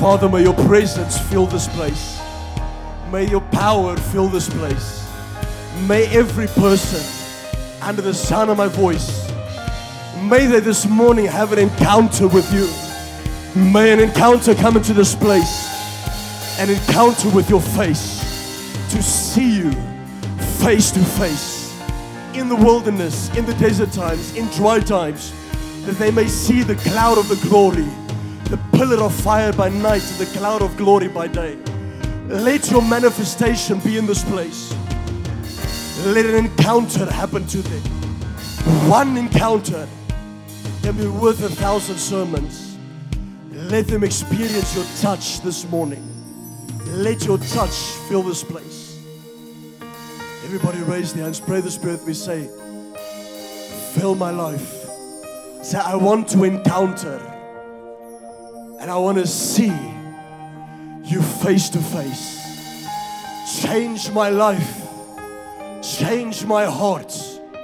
Father, may your presence fill this place. May your power fill this place. May every person under the sound of my voice, may they this morning have an encounter with you. May an encounter come into this place. An encounter with your face. To see you face to face. In the wilderness, in the desert times, in dry times. That they may see the cloud of the glory. The pillar of fire by night and the cloud of glory by day. Let your manifestation be in this place. Let an encounter happen to them. One encounter can be worth 1,000 sermons. Let them experience your touch this morning. Let your touch fill this place. Everybody raise their hands. Pray the Spirit with me. Say, fill my life. Say, I want to encounter and I want to see you face to face. Change my life. Change my heart.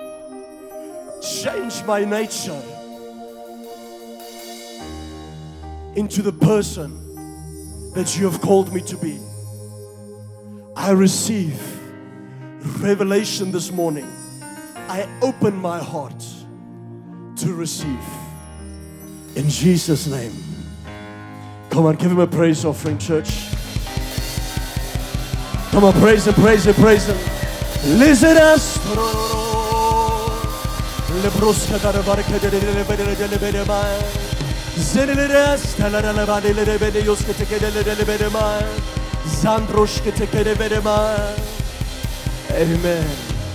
Change my nature into the person that you have called me to be. I receive revelation this morning. I open my heart to receive. In Jesus' name. Come on, give him a praise offering, church. Come on, praise him, praise him, praise him. Listen us. Amen.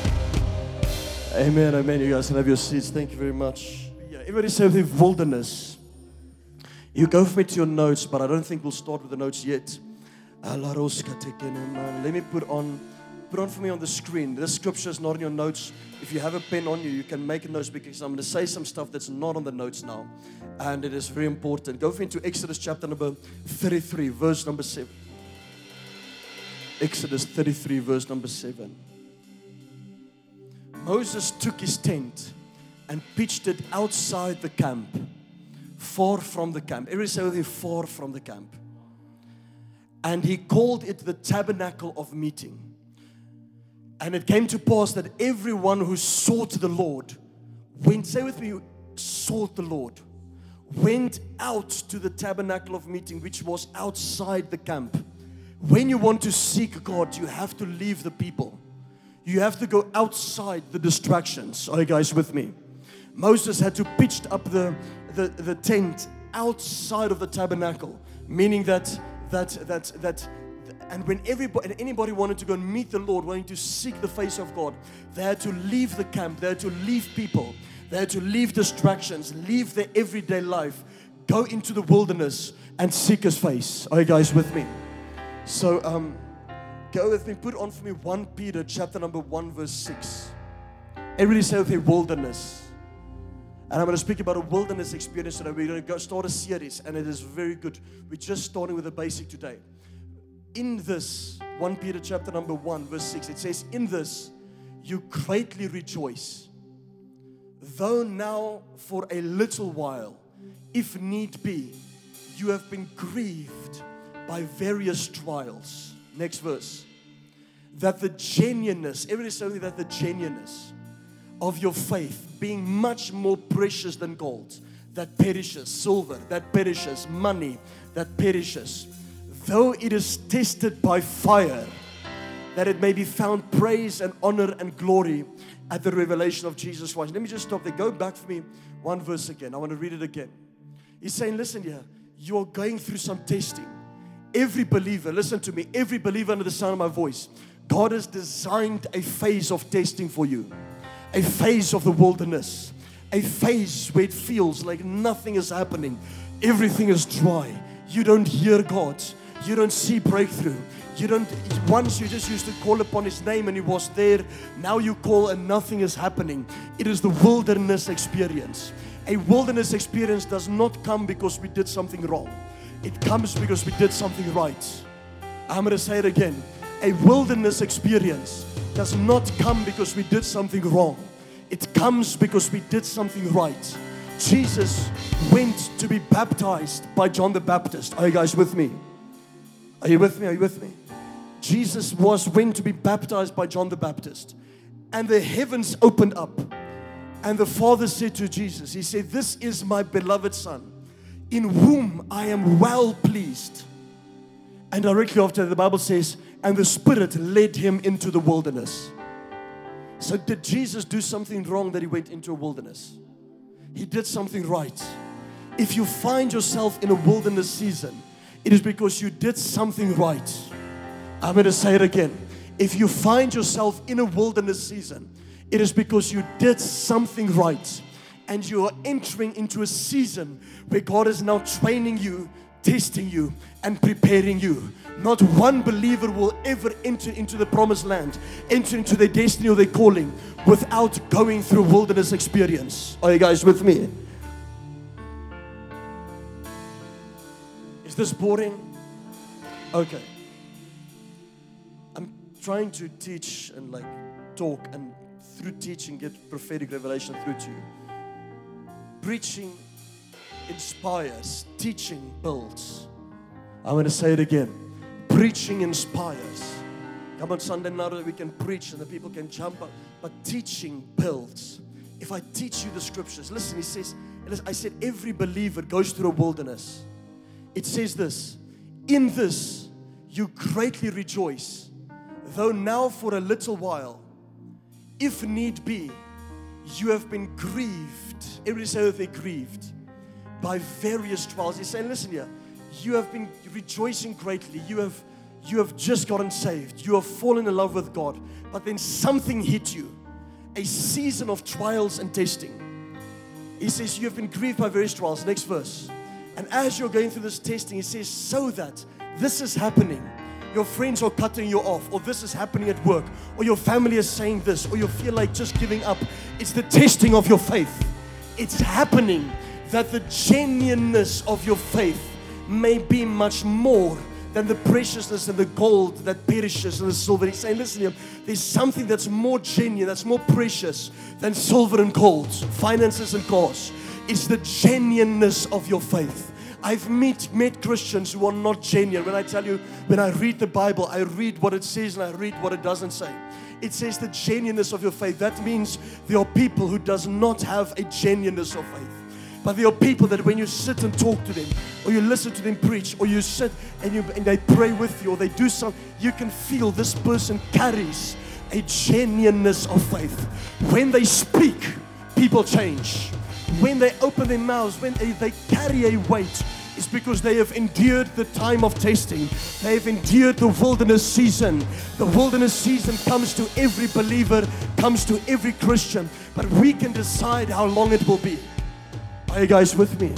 Amen, amen. You guys can have your seats. Thank you very much. Yeah, everybody say with the wilderness. You go for me to your notes, but I don't think we'll start with the notes yet. Let me put on for me on the screen. This scripture is not in your notes. If you have a pen on you, you can make a note because I'm going to say some stuff that's not on the notes now. And it is very important. Go for me to Exodus chapter number 33, verse number 7. Exodus 33, verse number 7. Moses took his tent and pitched it outside the camp, far from the camp. Everybody say with me, far from the camp. And he called it the tabernacle of meeting. And it came to pass that everyone who sought the Lord went, say with me, sought the Lord, went out to the tabernacle of meeting, which was outside the camp. When you want to seek God, you have to leave the people. You have to go outside the distractions. Are you guys with me? Moses had to pitch up the tent outside of the tabernacle, meaning that and when anybody wanted to go and meet the Lord, wanting to seek the face of God, they had to leave the camp, they had to leave people, they had to leave distractions, leave their everyday life, go into the wilderness and seek His face. Are you guys with me? So go with me, put on for me 1 Peter chapter number 1 verse 6. Everybody say with me, wilderness. And I'm going to speak about a wilderness experience today. We're going to start a series, and it is very good. We're just starting with the basic today. In this, 1 Peter chapter number 1, verse 6, it says, in this you greatly rejoice, though now for a little while, if need be, you have been grieved by various trials. Next verse. That the genuineness, everybody say that the genuineness of your faith, being much more precious than gold, that perishes, silver, that perishes, money, that perishes, though it is tested by fire, that it may be found praise and honor and glory at the revelation of Jesus Christ. Let me just stop there. Go back for me one verse again. I want to read it again. He's saying, listen here, you are going through some testing. Every believer, listen to me, every believer under the sound of my voice, God has designed a phase of testing for you. A phase of the wilderness. A phase where it feels like nothing is happening. Everything is dry. You don't hear God. You don't see breakthrough. Once you just used to call upon His name and He was there. Now you call and nothing is happening. It is the wilderness experience. A wilderness experience does not come because we did something wrong. It comes because we did something right. I'm going to say it again. A wilderness experience does not come because we did something wrong. It comes because we did something right. Jesus went to be baptized by John the Baptist. Are you guys with me? Are you with me? Are you with me? Jesus went to be baptized by John the Baptist. And the heavens opened up. And the Father said to Jesus, He said, "This is my beloved Son, in whom I am well pleased." And directly after, the Bible says, and the Spirit led Him into the wilderness. So did Jesus do something wrong that He went into a wilderness? He did something right. If you find yourself in a wilderness season, it is because you did something right. I'm going to say it again. If you find yourself in a wilderness season, it is because you did something right. And you are entering into a season where God is now training you, testing you, and preparing you. Not one believer will ever enter into the promised land, enter into their destiny or their calling without going through a wilderness experience. Are you guys with me? Is this boring? Okay. I'm trying to teach and talk, and through teaching get prophetic revelation through to you. Preaching inspires, teaching builds. I'm going to say it again. Preaching inspires. Come on Sunday night we can preach and the people can jump up, but teaching builds. If I teach you the scriptures, listen, He says, I said every believer goes through a wilderness. It says this, "In this you greatly rejoice, though now for a little while, if need be, you have been grieved." Everybody say that they're grieved by various trials. He's saying, listen here, you have been rejoicing greatly. You have just gotten saved. You have fallen in love with God. But then something hit you. A season of trials and testing. He says, you have been grieved by various trials. Next verse. And as you're going through this testing, He says, so that this is happening. Your friends are cutting you off, or this is happening at work, or your family is saying this, or you feel like just giving up. It's the testing of your faith. It's happening that the genuineness of your faith may be much more than the preciousness and the gold that perishes and the silver. He's saying, listen here, there's something that's more genuine, that's more precious than silver and gold, finances and cars. It's the genuineness of your faith. I've met Christians who are not genuine. When I tell you, when I read the Bible, I read what it says and I read what it doesn't say. It says the genuineness of your faith. That means there are people who does not have a genuineness of faith. But there are people that when you sit and talk to them, or you listen to them preach, or you sit and they pray with you, or they do something, you can feel this person carries a genuineness of faith. When they speak, people change. When they open their mouths, when they carry a weight, it's because they have endured the time of testing. They have endured the wilderness season. The wilderness season comes to every believer, comes to every Christian, but we can decide how long it will be. Are you guys with me?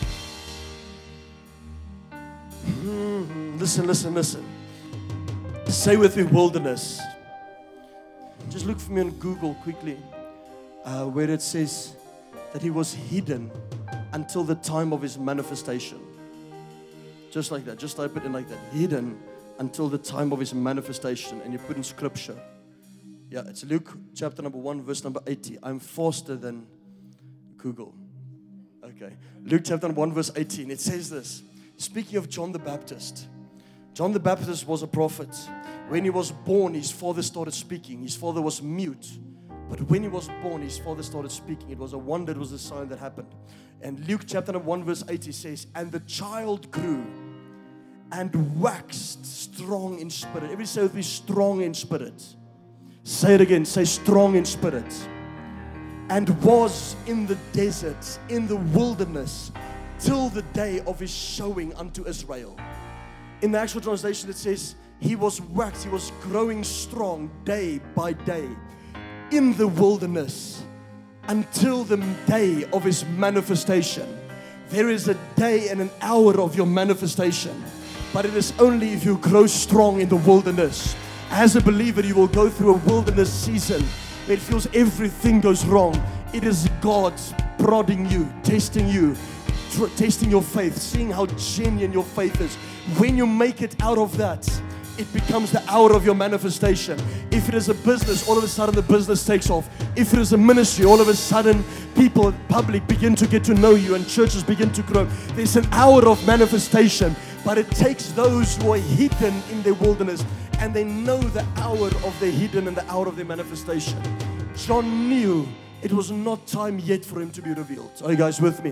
Listen. Say with me, wilderness. Just look for me on Google quickly, where it says that He was hidden until the time of His manifestation. Just like that. Just type it in like that. Hidden until the time of His manifestation. And you put in scripture. Yeah, it's Luke chapter number 1, verse number 80. I'm faster than Google. Okay. Luke chapter 1, verse 18. It says this. Speaking of John the Baptist. John the Baptist was a prophet. When he was born, his father started speaking. His father was mute. But when he was born, his father started speaking. It was a wonder, it was a sign that happened. And Luke chapter 1 verse 80 says, and the child grew and waxed strong in spirit. Everybody say with me, strong in spirit. Say it again, say strong in spirit. And was in the desert, in the wilderness, till the day of His showing unto Israel. In the actual translation it says, he was waxed, he was growing strong day by day in the wilderness until the day of His manifestation. There is a day and an hour of your manifestation, but it is only if you grow strong in the wilderness. As a believer, you will go through a wilderness season where it feels everything goes wrong. It is God prodding you, testing your faith, seeing how genuine your faith is. When you make it out of that, it becomes the hour of your manifestation. If it is a business, all of a sudden the business takes off. If it is a ministry, all of a sudden people, public begin to get to know you and churches begin to grow. There's an hour of manifestation, but it takes those who are hidden in their wilderness and they know the hour of their hidden and the hour of their manifestation. John knew it was not time yet for him to be revealed. Are you guys with me?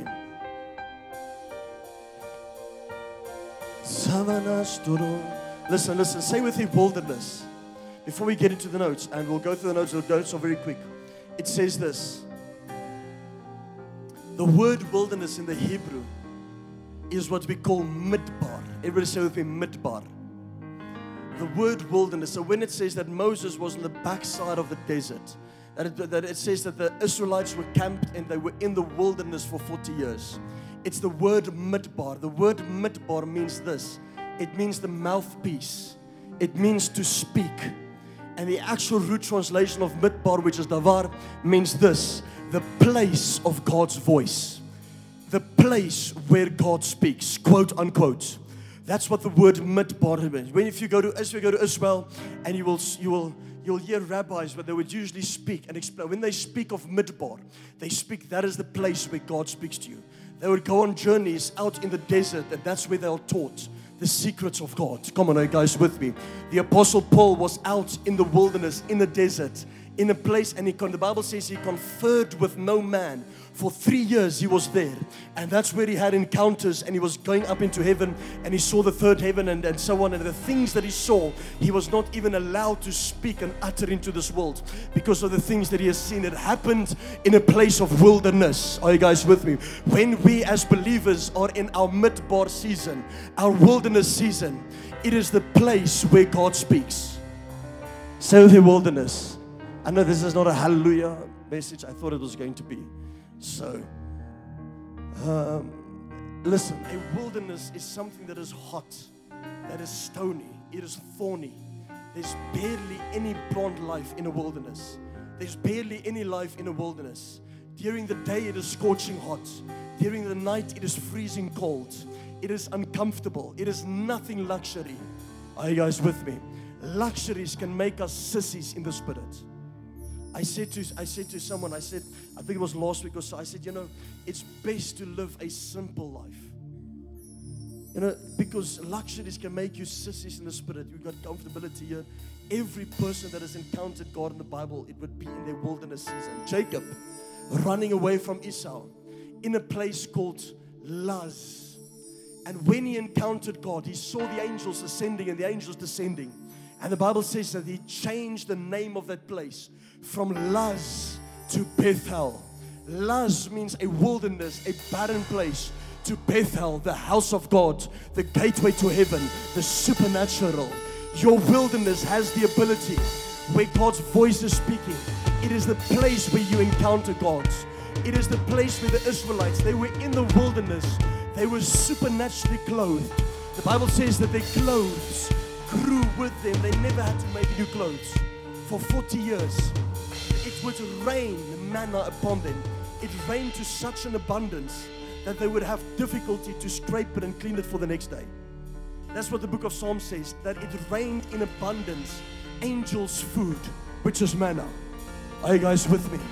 Listen, say with me wilderness. Before we get into the notes, and we'll go through the notes are very quick. It says this. The word wilderness in the Hebrew is what we call midbar. Everybody say with me, midbar. The word wilderness. So when it says that Moses was on the backside of the desert, that it says that the Israelites were camped and they were in the wilderness for 40 years. It's the word midbar. The word midbar means this. It means the mouthpiece. It means to speak. And the actual root translation of midbar, which is davar, means this. The place of God's voice. The place where God speaks, quote unquote. That's what the word midbar means. If you go to Israel, and you'll hear rabbis where they would usually speak and explain. When they speak of midbar, they speak that is the place where God speaks to you. They would go on journeys out in the desert, and that's where they are taught the secrets of God. Come on, are you guys with me? The Apostle Paul was out in the wilderness, in the desert, in a place, and the Bible says he conferred with no man. For 3 years he was there, and that's where he had encounters, and he was going up into heaven, and he saw the third heaven and so on, and the things that he saw, he was not even allowed to speak and utter into this world because of the things that he has seen. It happened in a place of wilderness. Are you guys with me? When we as believers are in our midbar season, our wilderness season, it is the place where God speaks. So the wilderness. I know this is not a hallelujah message. I thought it was going to be. So, listen, a wilderness is something that is hot, that is stony, it is thorny. There's barely any plant life in a wilderness. There's barely any life in a wilderness. During the day, it is scorching hot. During the night, it is freezing cold. It is uncomfortable. It is nothing luxury. Are you guys with me? Luxuries can make us sissies in the spirit. I said to someone, I think it was last week or so, I said, it's best to live a simple life. Because luxuries can make you sissies in the spirit. We've got comfortability here. Every person that has encountered God in the Bible, it would be in their wilderness season. Jacob, running away from Esau, in a place called Luz. And when he encountered God, he saw the angels ascending and the angels descending. And the Bible says that he changed the name of that place from Luz to Bethel. Luz means a wilderness, a barren place, to Bethel, the house of God, the gateway to heaven, the supernatural. Your wilderness has the ability where God's voice is speaking. It is the place where you encounter God. It is the place where the Israelites, they were in the wilderness. They were supernaturally clothed. The Bible says that their clothes grew with them. They never had to make new clothes. For 40 years, it would rain manna upon them. It rained to such an abundance that they would have difficulty to scrape it and clean it for the next day. That's what the book of Psalms says, that it rained in abundance, angels' food, which is manna. Are you guys with me?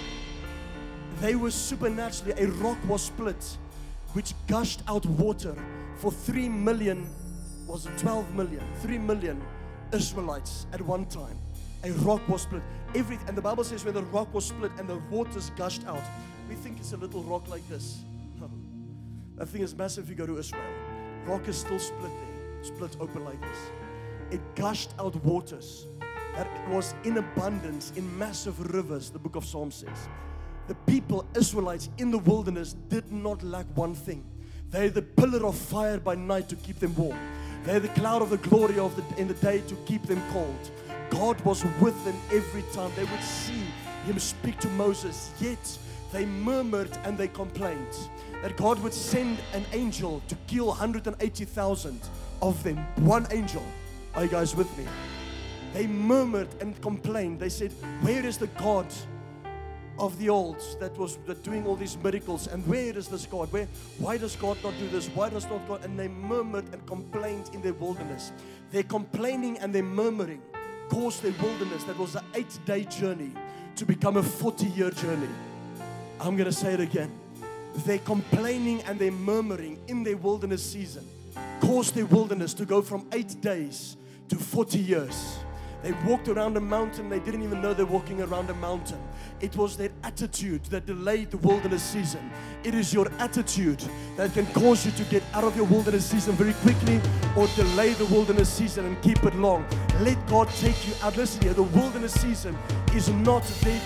They were supernaturally, a rock was split, which gushed out water for 3 million, was it 12 million? 3 million Israelites at one time. A rock was split. And the Bible says when the rock was split and the waters gushed out, we think it's a little rock like this. No. That thing is massive if you go to Israel. Rock is still split there, split open like this. It gushed out waters. That was in abundance, in massive rivers, the book of Psalms says. The people, Israelites in the wilderness, did not lack one thing. They're the pillar of fire by night to keep them warm. They're the cloud of the glory in the day to keep them cold. God was with them every time. They would see Him speak to Moses, yet they murmured and they complained. That God would send an angel to kill 180,000 of them. One angel. Are you guys with me? They murmured and complained. They said, where is the God of the old that was doing all these miracles. And where is this God? Why does God not do this? Why does not God? And they murmured and complained in their wilderness. Their complaining and their murmuring caused their wilderness, that was an 8-day journey, to become a 40-year journey. I'm going to say it again. Their complaining and their murmuring in their wilderness season caused their wilderness to go from 8 days to 40 years. They walked around a mountain. They didn't even know they're walking around a mountain. It was their attitude that delayed the wilderness season. It is your attitude that can cause you to get out of your wilderness season very quickly, or delay the wilderness season and keep it long. Let God take you out. Listen here, the wilderness season is not there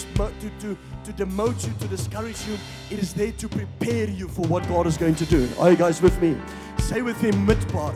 to demote you, to discourage you. It is there to prepare you for what God is going to do. Are you guys with me? Say with me, Midbar.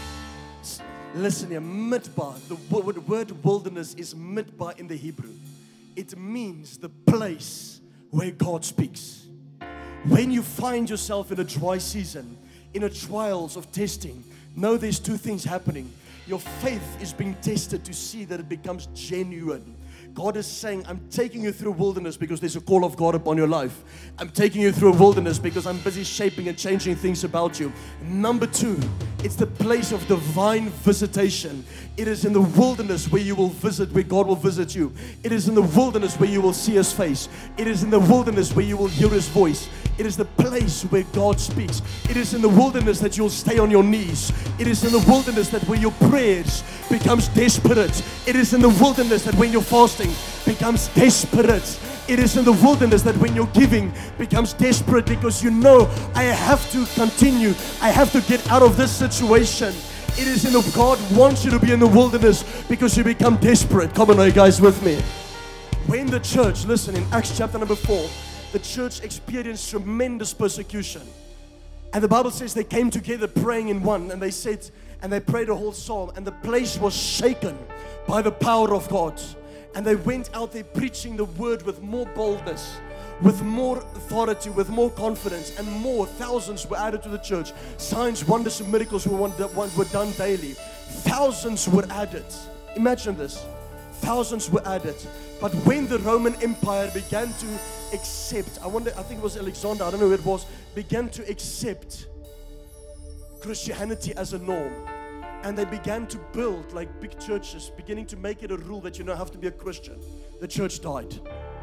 Listen here, Midbar. The word wilderness is Midbar in the Hebrew. It means the place where God speaks. When you find yourself in a dry season, in a trials of testing, know there's two things happening. Your faith is being tested to see that it becomes genuine. God is saying, I'm taking you through a wilderness because there's a call of God upon your life. I'm taking you through a wilderness because I'm busy shaping and changing things about you. Number two, it's the place of divine visitation. It is in the wilderness where you will visit, where God will visit you. It is in the wilderness where you will see His face. It is in the wilderness where you will hear His voice. It is the place where God speaks. It is in the wilderness that you'll stay on your knees. It is in the wilderness that where your prayers becomes desperate. It is in the wilderness that when you're fasting becomes desperate. It is in the wilderness that when you're giving becomes desperate, because you know, I have to continue. I have to get out of this situation. It is in the God wants you to be in the wilderness because you become desperate. Come on, are you guys with me? When the church, listen, in Acts chapter number 4, the church experienced tremendous persecution. And the Bible says they came together praying in one, and they said, and they prayed a whole psalm, and the place was shaken by the power of God. And they went out there preaching the word with more boldness, with more authority, with more confidence, and more. Thousands were added to the church. Signs, wonders, and miracles were done daily. Thousands were added. Imagine this. Thousands were added. But when the Roman Empire began to accept, I think it was Alexander, I don't know who it was, began to accept Christianity as a norm. And they began to build like big churches, beginning to make it a rule that you don't have to be a Christian. The church died.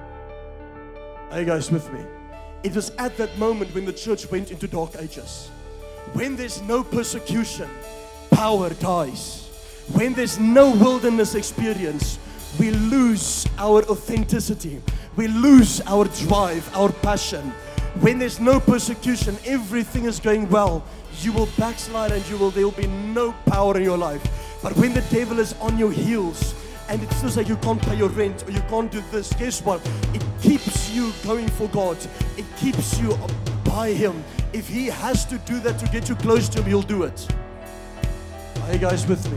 Are you guys with me? It was at that moment when the church went into dark ages. When there's no persecution, power dies. When there's no wilderness experience, we lose our authenticity. We lose our drive, our passion. When there's no persecution, everything is going well, you will backslide and there will be no power in your life. But when the devil is on your heels and it feels like you can't pay your rent or you can't do this, guess what? It keeps you going for God. It keeps you by Him. If He has to do that to get you close to Him, He'll do it. Are you guys with me?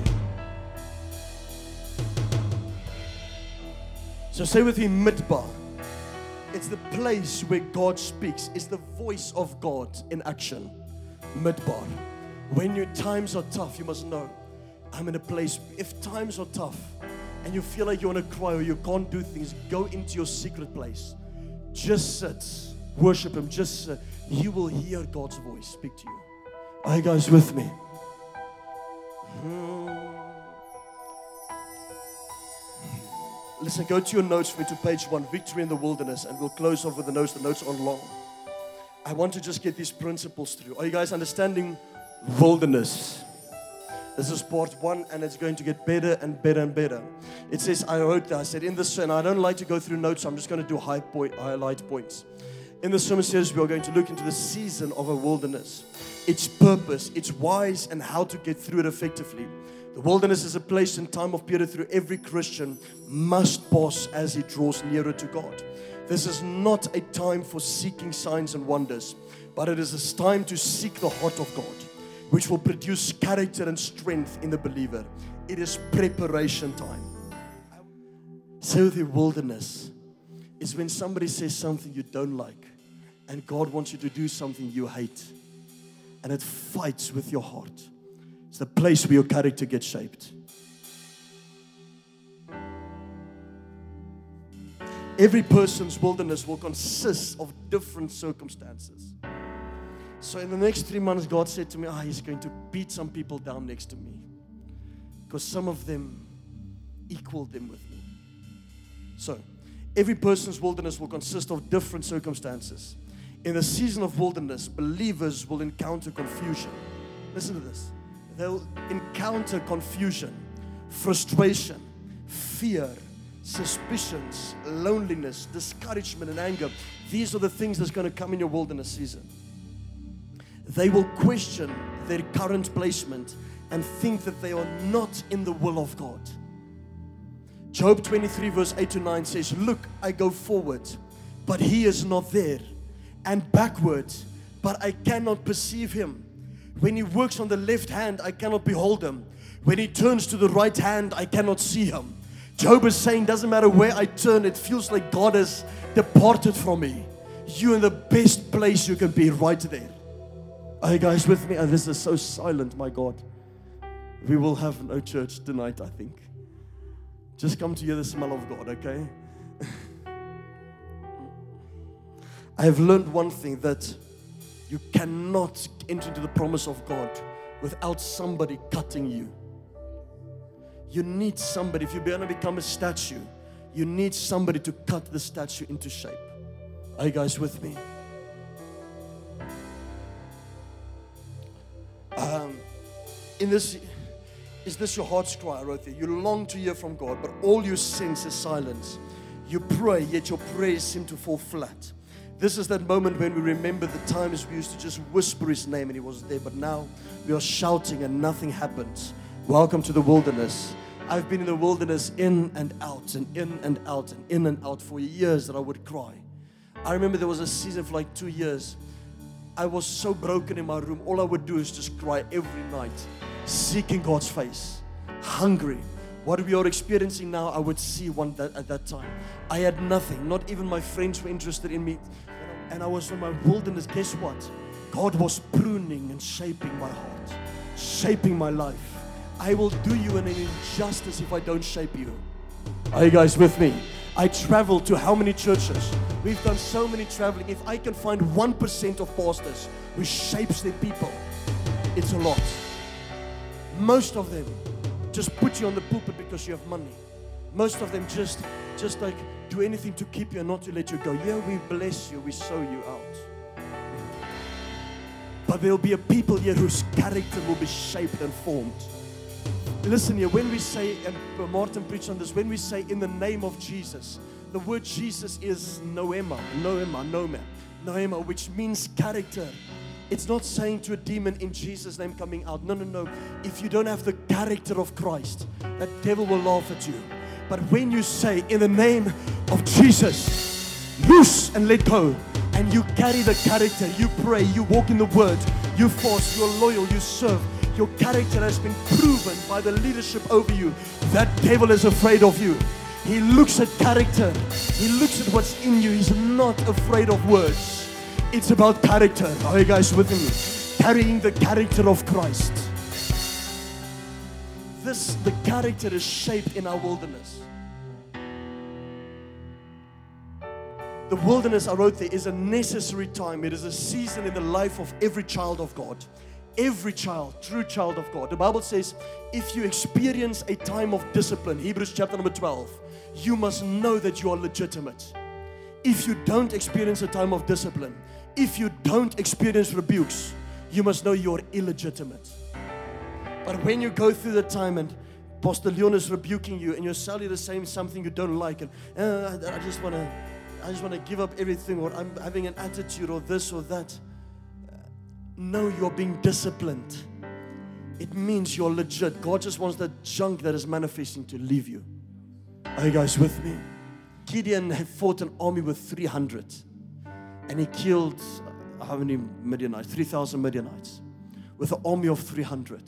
So say with me, Midbar. It's the place where God speaks. It's the voice of God in action. Midbar. When your times are tough, you must know, I'm in a place. If times are tough and you feel like you want to cry or you can't do things, go into your secret place. Just sit. Worship Him. Just sit. You will hear God's voice speak to you. Are you guys with me? Listen, go to your notes with me to page 1, Victory in the Wilderness, and we'll close off with the notes. The notes aren't long. I want to just get these principles through. Are you guys understanding wilderness? This is part 1, and it's going to get better and better and better. It says, I said in this, and I don't like to go through notes, so I'm just going to do highlight points. In the sermon series, we are going to look into the season of a wilderness, its purpose, its whys, and how to get through it effectively. The wilderness is a place and time of period through every Christian must pass as he draws nearer to God. This is not a time for seeking signs and wonders, but it is a time to seek the heart of God, which will produce character and strength in the believer. It is preparation time. So the wilderness is when somebody says something you don't like, and God wants you to do something you hate, and it fights with your heart. It's the place where your character gets shaped. Every person's wilderness will consist of different circumstances. So in the next 3 months, God said to me, He's going to beat some people down next to me, because some of them equaled them with me. So every person's wilderness will consist of different circumstances. In the season of wilderness, believers will encounter confusion. Listen to this. They'll encounter confusion, frustration, fear, suspicions, loneliness, discouragement, and anger. These are the things that's going to come in your wilderness season. They will question their current placement and think that they are not in the will of God. Job 23 verse 8 to 9 says, look, I go forward, but He is not there, and backward, but I cannot perceive Him. When He works on the left hand, I cannot behold Him. When He turns to the right hand, I cannot see Him. Job is saying, doesn't matter where I turn, it feels like God has departed from me. You're in the best place you can be, right there. Are you guys with me? And this is so silent, my God. We will have no church tonight, I think. Just come to hear the smell of God, okay? I have learned one thing, that you cannot enter into the promise of God without somebody cutting you. You need somebody. If you're going to become a statue, you need somebody to cut the statue into shape. Are you guys with me? Is this your heart's cry? I wrote there. You long to hear from God, but all you sense is silence. You pray, yet your prayers seem to fall flat. This is that moment when we remember the times we used to just whisper His name and He was there, but now we are shouting and nothing happens. Welcome to the wilderness. I've been in the wilderness in and out and in and out and in and out for years that I would cry. I remember there was a season for like 2 years. I was so broken in my room. All I would do is just cry every night, seeking God's face, hungry. What we are experiencing now, I would see at that time. I had nothing. Not even my friends were interested in me. And I was in my wilderness. Guess what? God was pruning and shaping my heart, shaping my life. I will do you an injustice if I don't shape you. Are you guys with me? I traveled to how many churches? We've done so many traveling. If I can find 1% of pastors who shapes their people, it's a lot. Most of them just put you on the pulpit because you have money. Most of them just like do anything to keep you and not to let you go. Yeah, we bless you, we sow you out. But there will be a people here whose character will be shaped and formed. Listen here, when we say, and Martin preached on this, when we say in the name of Jesus, the word Jesus is Noema, which means character. It's not saying to a demon in Jesus' name coming out. No. If you don't have the character of Christ, that devil will laugh at you. But when you say in the name of Jesus, loose and let go, and you carry the character, you pray, you walk in the word, you fast, you're loyal, you serve, your character has been proven by the leadership over you, that devil is afraid of you. He looks at character. He looks at what's in you. He's not afraid of words. It's about character. Are you guys with me? Carrying the character of Christ. The character is shaped in our wilderness. The wilderness, I wrote there, is a necessary time. It is a season in the life of every child of God. Every child, true child of God. The Bible says, if you experience a time of discipline, Hebrews chapter number 12, you must know that you are legitimate. If you don't experience a time of discipline, if you don't experience rebukes, you must know you're illegitimate. But when you go through the time and Pastor Leon is rebuking you and you're suddenly saying something you don't like, and I just want to give up everything, or I'm having an attitude, or this or that. No, you're being disciplined. It means you're legit. God just wants that junk that is manifesting to leave you. Are you guys with me? Gideon had fought an army with 300. And he killed, how many Midianites? 3,000 Midianites. With an army of 300.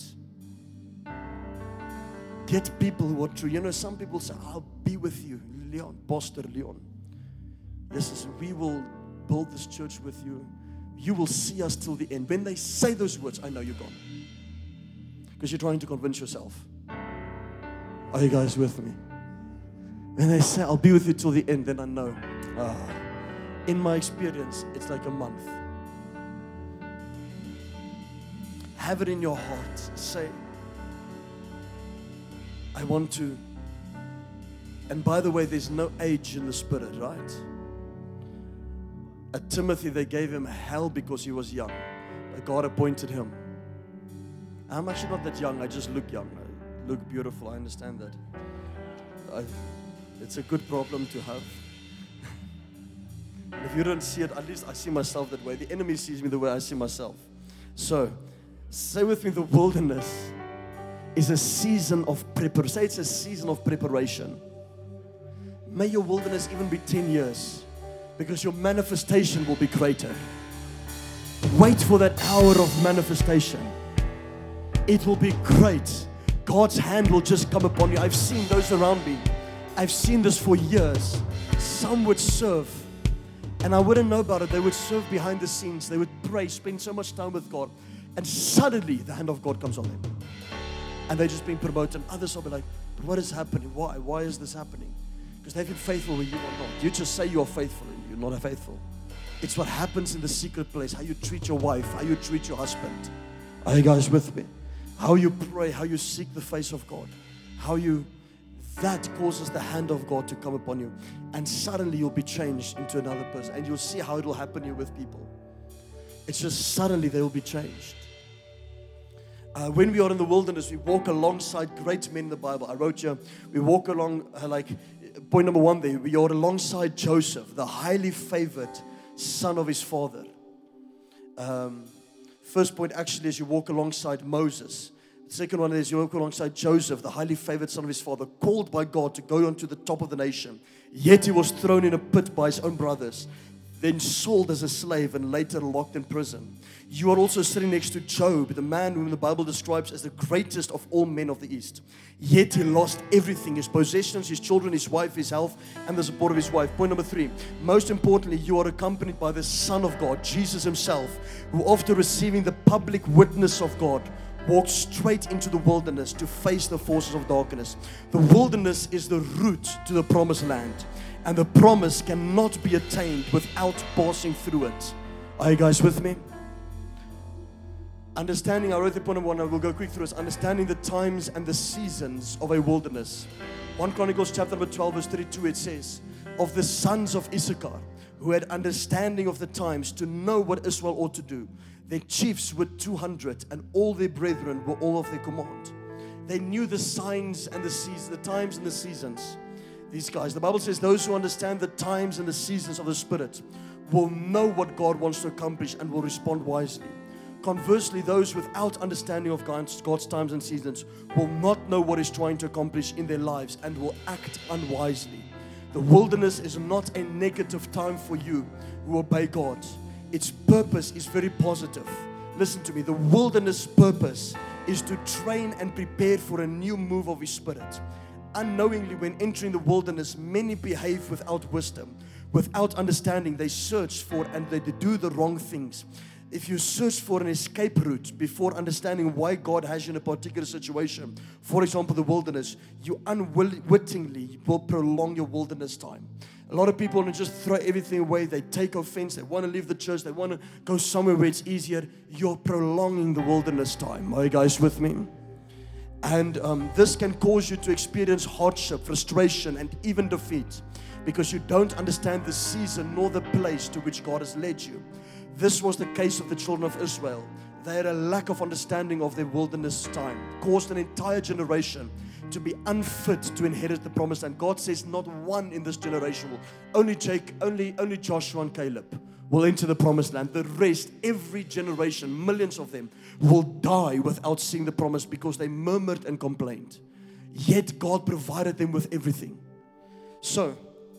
Get people who are true. You know, some people say, I'll be with you, Leon, Pastor Leon. Listen, we will build this church with you. You will see us till the end. When they say those words, I know you're gone. Because you're trying to convince yourself. Are you guys with me? When they say, I'll be with you till the end, then I know. In my experience, it's like a month. Have it in your heart. Say, I want to. And by the way, there's no age in the Spirit, right? At Timothy, they gave him hell because he was young. God appointed him. I'm actually not that young. I just look young. I look beautiful. I understand that. It's a good problem to have. If you don't see it, at least I see myself that way. The enemy sees me the way I see myself. So, say with me, the wilderness is a season of preparation. Say it's a season of preparation. May your wilderness even be 10 years, because your manifestation will be greater. Wait for that hour of manifestation. It will be great. God's hand will just come upon you. I've seen those around me. I've seen this for years. Some would serve, and I wouldn't know about it. They would serve behind the scenes. They would pray, spend so much time with God, and suddenly the hand of God comes on them. And they're just being promoted. And others will be like, what is happening? Why? Why is this happening? Because they've been faithful when you are not. You just say you're faithful and you're not faithful. It's what happens in the secret place. How you treat your wife. How you treat your husband. Are you guys with me? How you pray. How you seek the face of God. That causes the hand of God to come upon you. And suddenly you'll be changed into another person. And you'll see how it will happen here with people. It's just suddenly they will be changed. When we are in the wilderness, we walk alongside great men in the Bible. I wrote here, we walk along, point number 1 there, we are alongside Joseph, the highly favored son of his father. First point actually is you walk alongside Moses. The second one is you walk alongside Joseph, the highly favored son of his father, called by God to go onto the top of the nation. Yet he was thrown in a pit by his own brothers, then sold as a slave and later locked in prison. You are also sitting next to Job, the man whom the Bible describes as the greatest of all men of the East. Yet he lost everything, his possessions, his children, his wife, his health, and the support of his wife. Point number 3, most importantly, you are accompanied by the Son of God, Jesus himself, who after receiving the public witness of God, walked straight into the wilderness to face the forces of darkness. The wilderness is the route to the promised land, and the promise cannot be attained without passing through it. Are you guys with me? Understanding, I wrote the point of 1, I will go quick through this. Understanding the times and the seasons of a wilderness. 1 Chronicles chapter number 12 verse 32, it says, of the sons of Issachar, who had understanding of the times to know what Israel ought to do. Their chiefs were 200, and all their brethren were all of their command. They knew the signs and the seasons, the times and the seasons. These guys, the Bible says, those who understand the times and the seasons of the Spirit will know what God wants to accomplish and will respond wisely. Conversely, those without understanding of God's times and seasons will not know what He's trying to accomplish in their lives and will act unwisely. The wilderness is not a negative time for you who obey God. Its purpose is very positive. Listen to me. The wilderness purpose is to train and prepare for a new move of His Spirit. Unknowingly, when entering the wilderness, many behave without wisdom, without understanding. They search for and they do the wrong things. If you search for an escape route before understanding why God has you in a particular situation, for example, the wilderness, you unwittingly will prolong your wilderness time. A lot of people want to just throw everything away. They take offense. They want to leave the church. They want to go somewhere where it's easier. You're prolonging the wilderness time. Are you guys with me? And this can cause you to experience hardship, frustration, and even defeat because you don't understand the season nor the place to which God has led you. This was the case of the children of Israel. They had a lack of understanding of their wilderness time, caused an entire generation to be unfit to inherit the promised land. God says not one in this generation will. Only Joshua and Caleb will enter the promised land. The rest, every generation, millions of them, will die without seeing the promise because they murmured and complained. Yet God provided them with everything. So,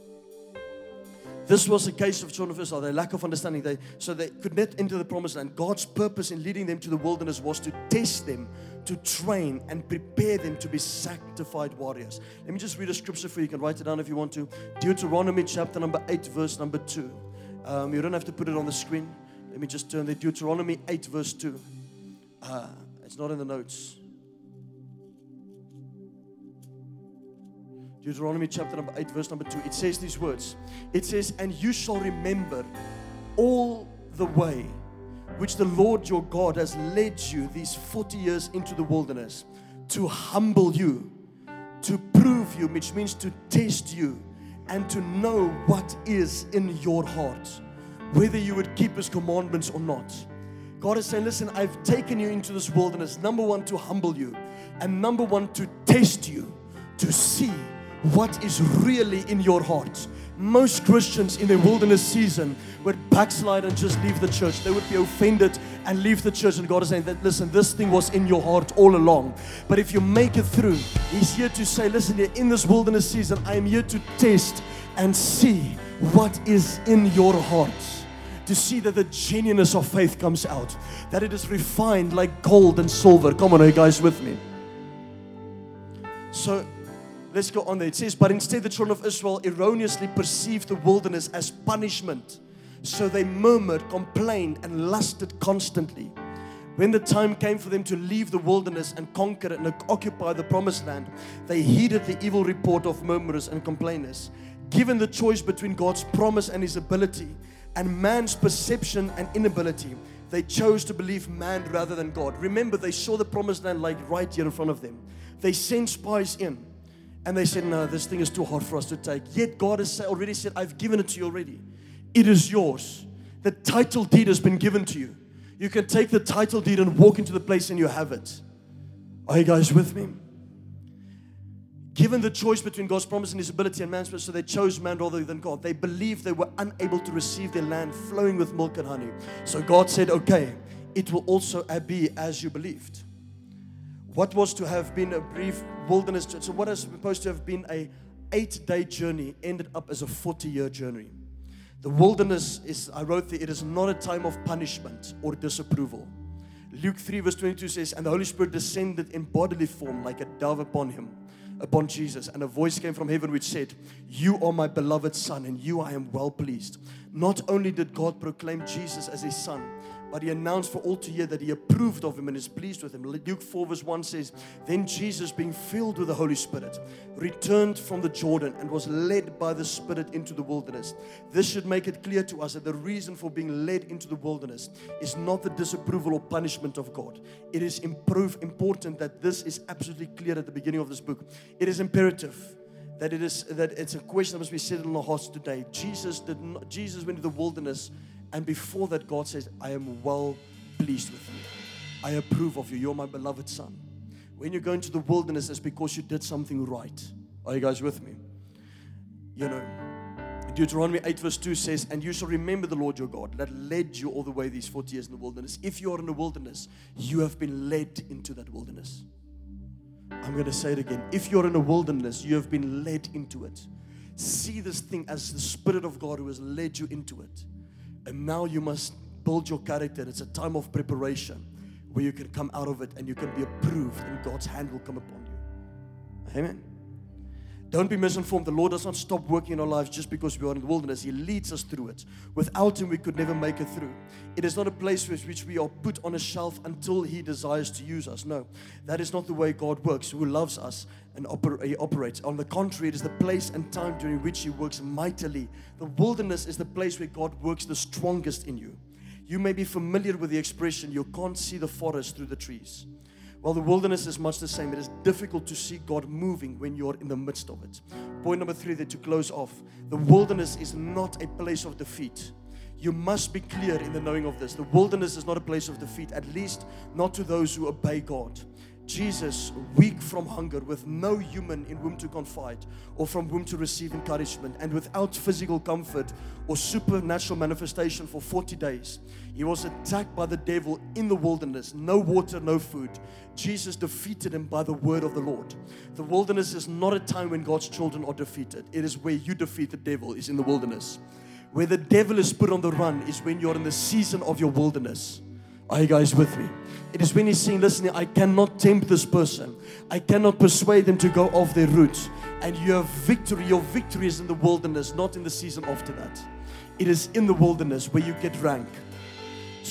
this was a case of children of Israel, their lack of understanding. So they could not enter the promised land. God's purpose in leading them to the wilderness was to test them, to train and prepare them to be sanctified warriors. Let me just read a scripture for you. You can write it down if you want to. Deuteronomy chapter number 8, verse number 2. You don't have to put it on the screen. Let me just turn there. Deuteronomy 8, verse 2. It's not in the notes. Deuteronomy chapter number 8, verse number 2. It says these words. It says, and you shall remember all the way which the Lord your God has led you these 40 years into the wilderness, to humble you, to prove you, which means to test you, and to know what is in your heart, whether you would keep His commandments or not. God is saying, listen, I've taken you into this wilderness, number one, to humble you, and number one, to test you, to see what is really in your heart. Most Christians in their wilderness season would backslide and just leave the church. They would be offended and leave the church. And God is saying that, listen, this thing was in your heart all along. But if you make it through, He's here to say, listen, in this wilderness season, I am here to test and see what is in your heart. To see that the genuineness of faith comes out. That it is refined like gold and silver. Come on, are you guys with me? So, let's go on there. It says, but instead the children of Israel erroneously perceived the wilderness as punishment. So they murmured, complained, and lusted constantly. When the time came for them to leave the wilderness and conquer and occupy the promised land, they heeded the evil report of murmurers and complainers. Given the choice between God's promise and His ability, and man's perception and inability, they chose to believe man rather than God. Remember, they saw the promised land like right here in front of them. They sent spies in. And they said, no, this thing is too hard for us to take. Yet God has already said, I've given it to you already. It is yours. The title deed has been given to you. You can take the title deed and walk into the place and you have it. Are you guys with me? Given the choice between God's promise and His ability and man's purpose, so they chose man rather than God. They believed they were unable to receive their land flowing with milk and honey. So God said, okay, it will also be as you believed. What was to have been a brief wilderness, so what is supposed to have been a 8-day journey ended up as a 40-year journey. The wilderness is, I wrote there, it is not a time of punishment or disapproval. Luke 3 verse 22 says, and the Holy Spirit descended in bodily form like a dove upon Him, upon Jesus. And a voice came from heaven which said, you are my beloved Son, and you I am well pleased. Not only did God proclaim Jesus as His Son, but He announced for all to hear that He approved of Him and is pleased with Him. Luke 4 verse 1 says, then Jesus, being filled with the Holy Spirit, returned from the Jordan and was led by the Spirit into the wilderness. This should make it clear to us that the reason for being led into the wilderness is not the disapproval or punishment of God. It is important that this is absolutely clear at the beginning of this book. It is imperative that it's a question that must be settled in our hearts today. Jesus went to the wilderness. And before that, God says, I am well pleased with you. I approve of you. You're my beloved Son. When you go into the wilderness, it's because you did something right. Are you guys with me? You know, Deuteronomy 8 verse 2 says, and you shall remember the Lord your God that led you all the way these 40 years in the wilderness. If you are in the wilderness, you have been led into that wilderness. I'm going to say it again. If you're in a wilderness, you have been led into it. See this thing as the Spirit of God who has led you into it. And now you must build your character. It's a time of preparation where you can come out of it and you can be approved and God's hand will come upon you. Amen. Don't be misinformed. The Lord does not stop working in our lives just because we are in the wilderness. He leads us through it. Without Him, we could never make it through. It is not a place which we are put on a shelf until He desires to use us. No, that is not the way God works, who loves us and He operates. On the contrary, it is the place and time during which He works mightily. The wilderness is the place where God works the strongest in you. You may be familiar with the expression, you can't see the forest through the trees. Well, the wilderness is much the same. It is difficult to see God moving when you're in the midst of it. Point number 3 there to close off. The wilderness is not a place of defeat. You must be clear in the knowing of this. The wilderness is not a place of defeat, at least not to those who obey God. Jesus, weak from hunger, with no human in whom to confide or from whom to receive encouragement, and without physical comfort or supernatural manifestation for 40 days. He was attacked by the devil in the wilderness. No water, no food. Jesus defeated him by the word of the Lord. The wilderness is not a time when God's children are defeated. It is where you defeat the devil, is in the wilderness. Where the devil is put on the run is when you're in the season of your wilderness. Are you guys with me? It is when He's saying, listen, I cannot tempt this person. I cannot persuade them to go off their route. And you have victory. Your victory is in the wilderness, not in the season after that. It is in the wilderness where you get rank. So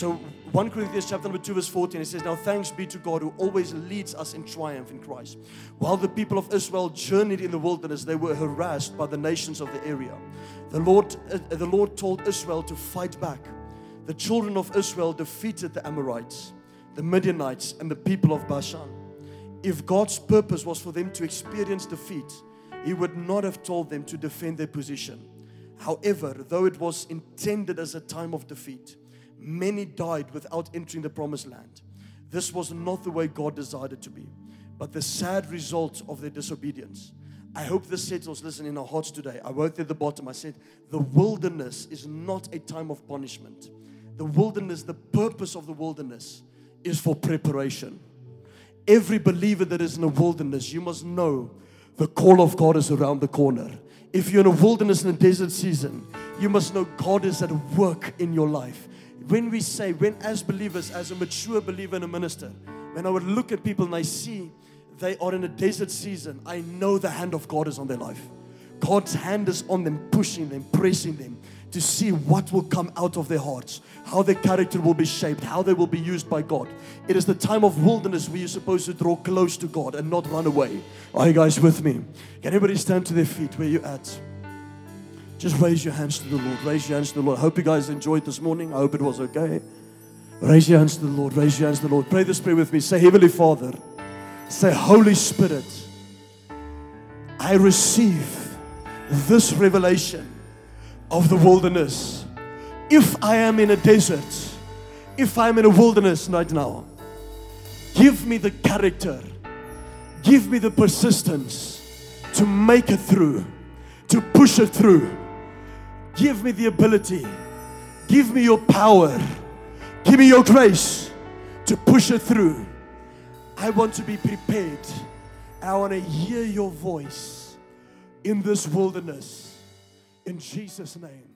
1 Corinthians chapter number 2 verse 14, it says, now thanks be to God who always leads us in triumph in Christ. While the people of Israel journeyed in the wilderness, they were harassed by the nations of the area. The Lord told Israel to fight back. The children of Israel defeated the Amorites, the Midianites, and the people of Bashan. If God's purpose was for them to experience defeat, He would not have told them to defend their position. However, though it was intended as a time of defeat, many died without entering the promised land. This was not the way God desired it to be, but the sad result of their disobedience. I hope this settles, listen, in our hearts today. I wrote at the bottom, I said, the wilderness is not a time of punishment. The wilderness, the purpose of the wilderness is for preparation. Every believer that is in a wilderness, you must know the call of God is around the corner. If you're in a wilderness in a desert season, you must know God is at work in your life. When as believers, as a mature believer and a minister, when I would look at people and I see they are in a desert season, I know the hand of God is on their life. God's hand is on them, pushing them, pressing them to see what will come out of their hearts, how their character will be shaped, how they will be used by God. It is the time of wilderness where you're supposed to draw close to God and not run away. Are you guys with me? Can everybody stand to their feet where you're at? Just raise your hands to the Lord. Raise your hands to the Lord. I hope you guys enjoyed this morning. I hope it was okay. Raise your hands to the Lord. Raise your hands to the Lord. Pray this prayer with me. Say, Heavenly Father. Say, Holy Spirit, I receive this revelation of the wilderness. If I am in a desert, if I'm in a wilderness right now, give me the character, give me the persistence to make it through, to push it through. Give me the ability, give me your power, give me your grace to push it through. I want to be prepared. I want to hear your voice in this wilderness. In Jesus' name.